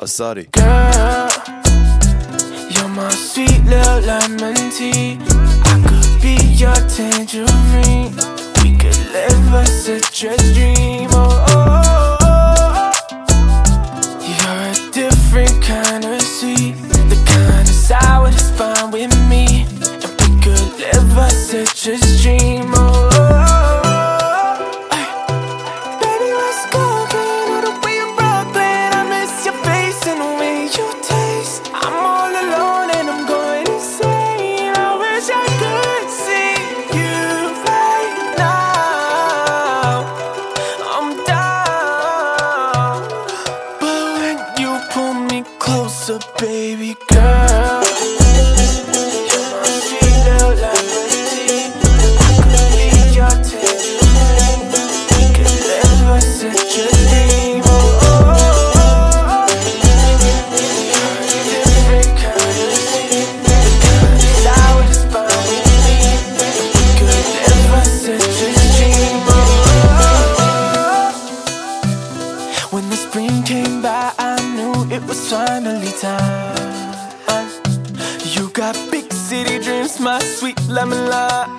Asadi. Girl, you're my sweet little lemon tea. I could be your tangerine. We could live a citrus dream. Oh, oh, oh, oh. You're a different kind of sweet, the kind of sour that's fine with me. And we could live a citrus dream. Oh, oh, oh. Ay. Baby, what's cooking? All the way in Brooklyn, I miss your face and the way you taste. I'm all alone and I'm going insane. I wish I could see you right now. I'm down, but when you pull me closer, baby girl, you're my sweet little lemon tea. I could be your tangerine. We could live a citrus dream. Oh, oh, oh, oh. You're a different kind of sweet, the kind of sour that's fine with me. We could live a citrus dream. Oh, oh, oh. When the spring came by, I knew it was finally time. You got big city dreams, my sweet lemon lime.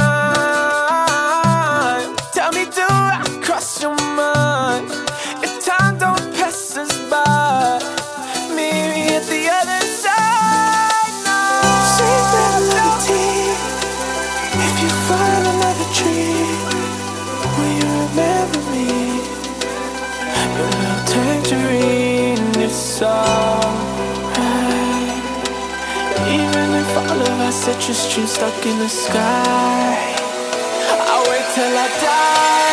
Tell me, do I cross your mind if time don't pass us by? Meet me at the other side now. Sweet melody, if you find another tree, will you remember me? Your little tangerine, it's alright. Even if all of our citrus trees stuck in the sky, I'll wait till I die.